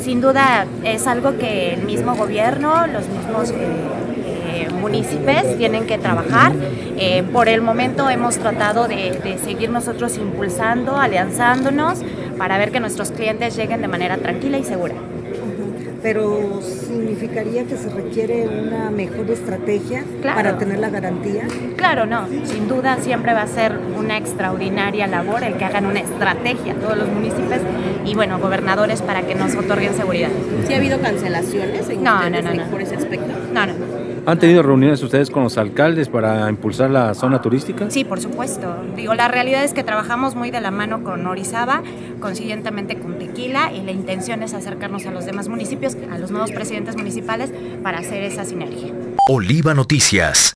sin duda es algo que el mismo gobierno, los mismos municipios tienen que trabajar. Por el momento hemos tratado de seguir nosotros impulsando, alianzándonos para ver que nuestros clientes lleguen de manera tranquila y segura. Pero significaría que se requiere una mejor estrategia para tener la garantía. Claro, no, sin duda siempre va a ser una extraordinaria labor el que hagan una estrategia todos los municipios y bueno, gobernadores para que nos otorguen seguridad. ¿Sí ha habido cancelaciones en No. por ese aspecto? No. ¿Han tenido reuniones ustedes con los alcaldes para impulsar la zona turística? Sí, por supuesto. La realidad es que trabajamos muy de la mano con Orizaba, consiguientemente con Tequila, y la intención es acercarnos a los demás municipios, a los nuevos presidentes municipales, para hacer esa sinergia. Oliva Noticias.